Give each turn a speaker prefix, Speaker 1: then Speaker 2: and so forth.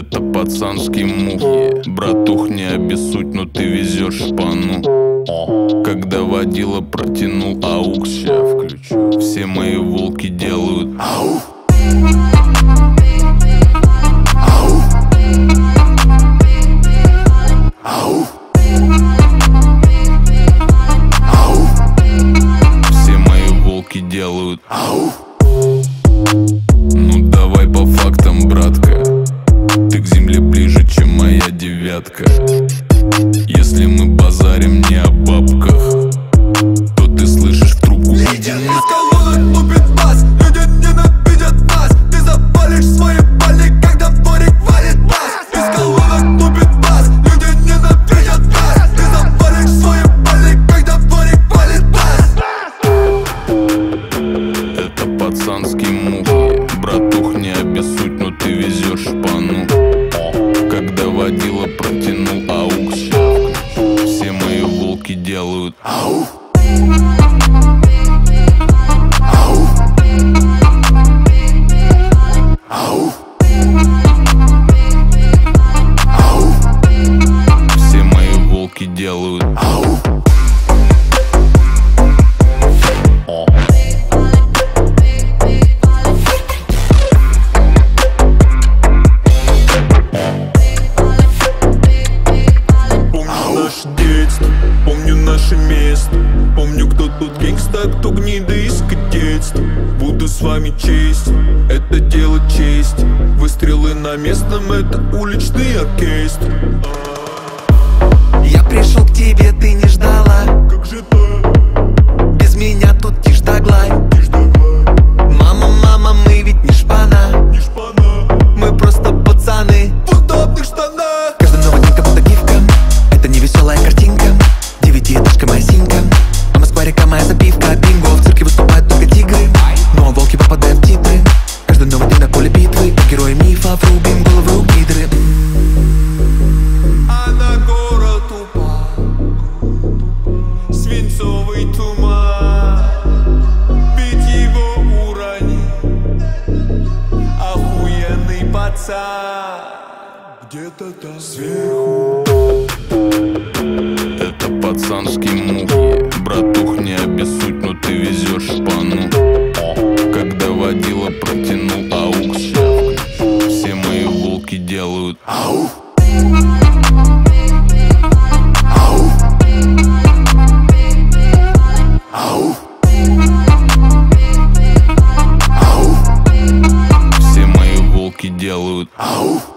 Speaker 1: Это пацанский мух. Братух, не обессудь, но ты везешь шпану. Когда водила протянул аукс, ща включу. Все мои волки делают ау. Все мои волки делают ау. Ну давай по фактам, братка. Ты к земле ближе, чем моя девятка. Если мы базарим не о бабках, то ты слышишь в трубку: иди на...
Speaker 2: Из колонок лупит бас, люди ненавидят нас. Ты запалишь свои пали, когда в дворик валит бас. Из колонок лупит бас, люди ненавидят нас. Ты запалишь свои пали, когда в дворик валит бас.
Speaker 1: Это пацанский мух. Братух, не обессудь, но ты везешь шпану. Когда водила протянул аукс, все мои волки делают ау. Ау. Ау. Ау. Все мои волки делают ау.
Speaker 2: Помню наше место, помню, кто тут гангста, кто гнида из кадетства. Буду с вами честь, это дело чести. Выстрелы на местном, это уличный оркестр.
Speaker 3: Я пришел к тебе, ты не ждала.
Speaker 2: Как же так?
Speaker 3: Без меня тут тишь да гладь. Мама, мама, мы ведь не шпана.
Speaker 2: Не шпана.
Speaker 3: Мы просто пацаны
Speaker 2: В удобных штанах.
Speaker 3: Каждая новая дневка будто гифка. Это не веселая картинка. Девятиэтажка моя синька, а Москва река моя запивка. Бинго, в цирке выступают только тигры, но волки попадают в титры. Каждый новый день на поле битвы, герои мифов, рубим головы у гидры.
Speaker 2: А на город упал свинцовый туман. Бить его урони, охуенный пацан. Где-то там сверху.
Speaker 1: Это пацанский мух. Братух, не обессудь, но ты везешь шпану. Когда водила протянул аукс, все мои волки делают ау. Ау. Ау. Ау. Все мои волки делают ау.